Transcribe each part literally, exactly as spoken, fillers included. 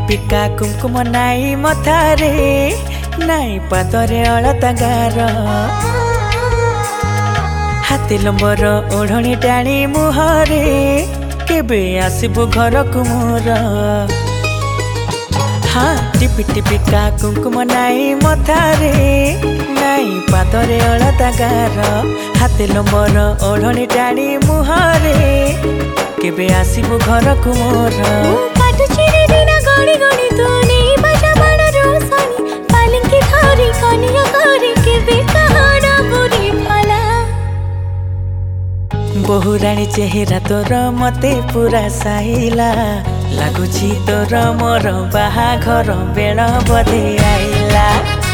टिपिका कुमकुम नाई मथारे नाई पादरे अलता गार हाथी लंबर ओढ़णी टाणी मुहरे केबे आसबु घर को मोर। हाँ टिपि टिपिका कुमकुम नाई मथारे नाई पादरे अलता गार हाथी लंबर ओढ़णी टाणी मुहरे केबे आसबु घर को मोर। बहुराणी चेहरा तोर मते पूरा साइला लगुची तोर मोर बाहाघर बेल बधे आइला।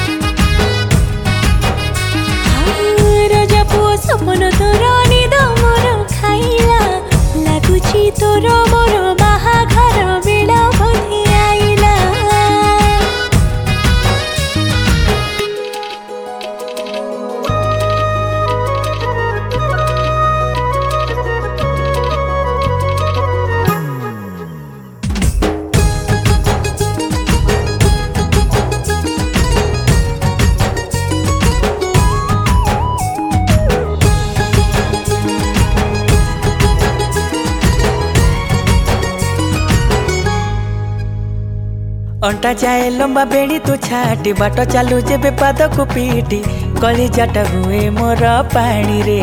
रजा पुओ सपन तोर निद मोर खाइला लगुची तोर मोर बाहाघर बेल बधे आइला। अंटा जाए लंबा बेड़ी तू छाटी बाट चालू जेबे पाद को पीटी कली जाटा हुए मोर पानी रे।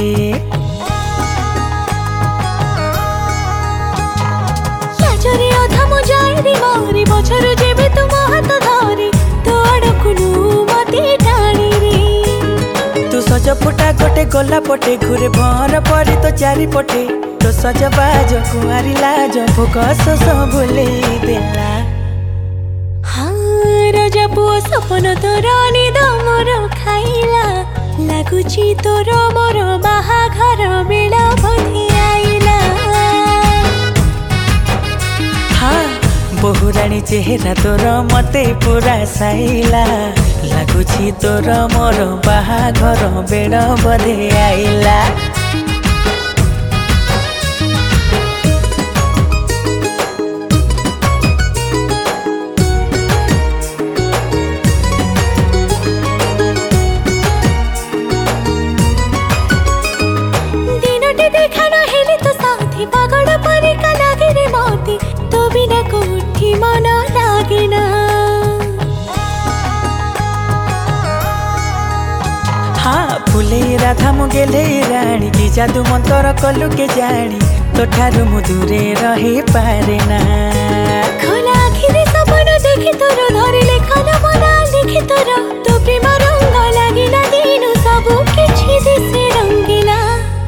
लाजरे अधा मो जाई मारी बछरु जेबे तुम हाथ धरी तो अडकुनु मती टाणी रे। तू सज फुटा गोटे गला पटे घुरे भर परी तो चारि पटे तो सज बाज कुआरी लाज भोक शोष भूले देला। रजा पुओ सपन तोर निद मोर खाइला लगुची तोर मोर बाहाघर बेल बधे आइला। हाँ बहुराणी चेहरा तोर मते पूरा साइला लगुची तोर मोर बाहाघर बेल बधे आइला। हाँ फुले राधा मुगेले राणी की जादू मंतर कलु के जानी तो ठारू मु दूरे रही पारे ना। खोला आखिरे सपन देखि तोर धरिले कान मना लिखि तोर तो प्रेम रंग लागिला दिनु सबु किछि दिसे रंगिला।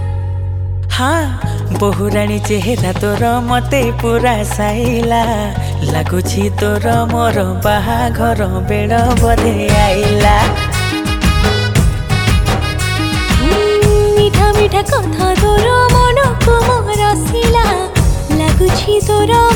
हाँ बहुराणी चेहरा तोर मते पूरा साइला लगुची तोर मोर बाहाघर बेल बधे आइला। मीठा मीठा कथा तोर मन को मोर रसिला लगुची तोर